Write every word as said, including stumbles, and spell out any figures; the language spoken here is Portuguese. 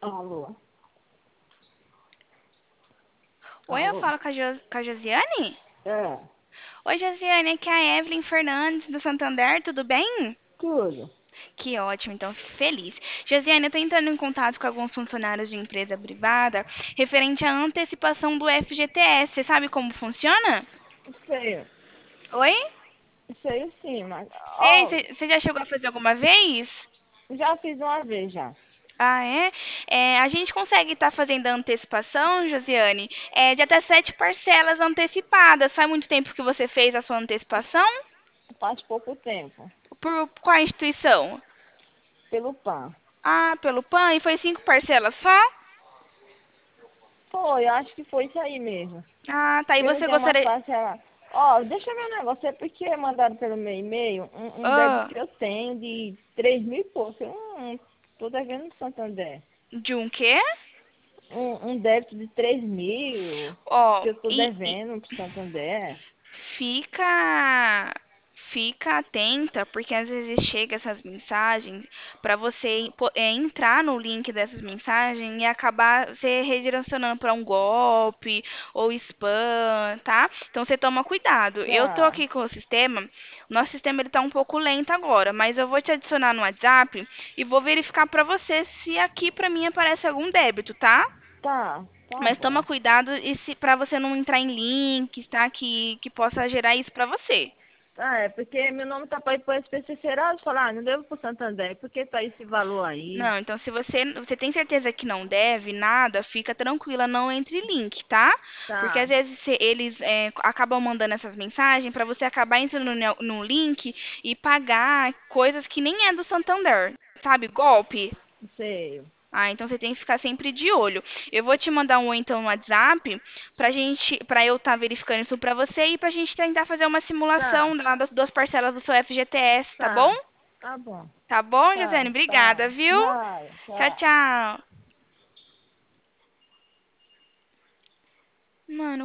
Alô? Oi, eu Alô? falo com a, Jo- com a Josiane? É, Oi, Josiane, aqui é a Evelyn Fernandes do Santander, tudo bem? tudo. Que ótimo, então fico feliz. Josiane, eu tô entrando em contato com alguns funcionários de empresa privada referente à antecipação do F G T S. Você sabe como funciona? Sei, Oi? sei sim, mas... Sei, Ó, você já chegou a fazer alguma vez? já fiz uma vez já. Ah, é? É, a gente consegue estar fazendo a antecipação, Josiane, é, de até sete parcelas antecipadas. Faz muito tempo que você fez a sua antecipação? Faz pouco tempo. Por qual instituição? Pelo PAN. Ah, pelo PAN? E foi cinco parcelas só? Foi, acho que foi isso aí mesmo. Ah, tá. E Porque não você tem uma gostaria. parcela... Ó, deixa eu ver um negócio. É porque mandaram pelo meu e-mail um, um débito Ah, que eu tenho de três mil e pouco. Eu não tô devendo no Santander. de um quê? Um, um débito de três mil Ó, que eu tô e, e devendo pro Santander. fica. Fica atenta, porque às vezes chega essas mensagens para você po- é, entrar no link dessas mensagens e acabar se redirecionando para um golpe ou spam, tá? Então você toma cuidado. Eu tô Tá, aqui com o sistema, nosso sistema ele tá um pouco lento agora, mas eu vou te adicionar no WhatsApp e vou verificar para você se aqui para mim aparece algum débito, tá? tá, tá Mas toma bom. cuidado e se para você não entrar em links, tá? Que que possa gerar isso para você. Ah, é porque meu nome tá para ir para S P C Serasa, falar, ah, não devo pro Santander, por que tá esse valor aí? Não, então se você, você tem certeza que não deve nada, fica tranquila, não entre em link, tá? Porque às Tá, vezes se- eles é, acabam mandando essas mensagens para você acabar entrando no, no link e pagar coisas que nem é do Santander, sabe? Golpe. sei. Ah, então você tem que ficar sempre de olho. Eu vou te mandar um oi então no WhatsApp pra gente, pra eu estar verificando isso pra você e pra gente tentar fazer uma Tá, simulação lá das duas parcelas do seu F G T S, tá bom? tá, tá bom. Tá bom, Josiane? Tá, Obrigada, tá. viu? Vai, Tchau, tchau. tchau. Mano,